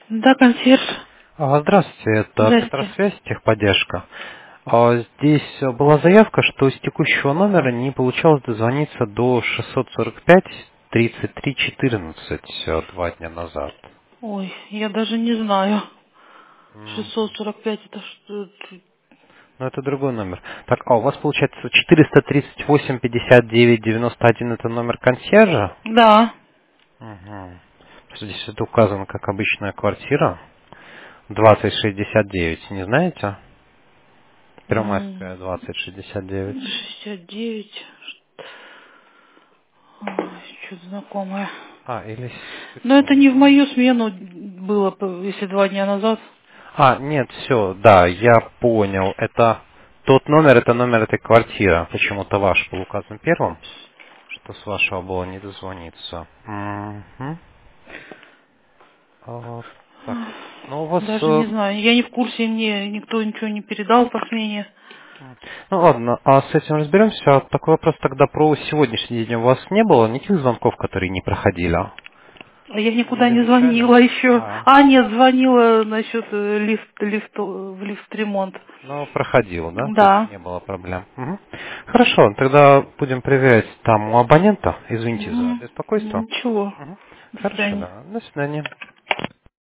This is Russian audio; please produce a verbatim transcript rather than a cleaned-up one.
Да, консьерж. А, Здравствуйте, это Здрасте. Центросвязь, техподдержка. А, Здесь была заявка, что с текущего номера не получалось дозвониться до шестьсот сорок пять тридцать три четырнадцать э, два дня назад. Ой, я даже не знаю. М, шестьсот сорок пять это что? Ну, это другой номер. Так, а у вас получается четыреста тридцать восемь пятьдесят девять девяносто один это номер консьержа? Да. Угу. Здесь это указано как обычная квартира. двадцать шестьдесят девять, не знаете? М, Первомайская, двадцать шестьдесят девять. шестьдесят девять. Ой, что-то знакомое. А, или Но это не в секунду. мою смену было, п- если два дня назад. А, нет, все, да, я понял. Это тот номер, это номер этой квартиры. Почему-то ваш был указан первым, что с вашего было не дозвониться. Мгм. А, так, ну у вас... Даже э, не знаю. Я не в курсе, мне никто ничего не передал по смене. Ну ладно, а с этим разберемся. А такой вопрос тогда про сегодняшний день. У вас не было никаких звонков, которые не проходили? А я Не никуда не замечали? звонила еще. А, А, нет, звонила насчет э, лифт, лифт, в лифт-ремонт. ну, проходил, да? То есть Да. не было проблем. Мгм. Хорошо, тогда будем проверять там у абонента. Извините за Угу. беспокойство. Ничего. Мгм. До Хорошо, свидания. да. До свидания.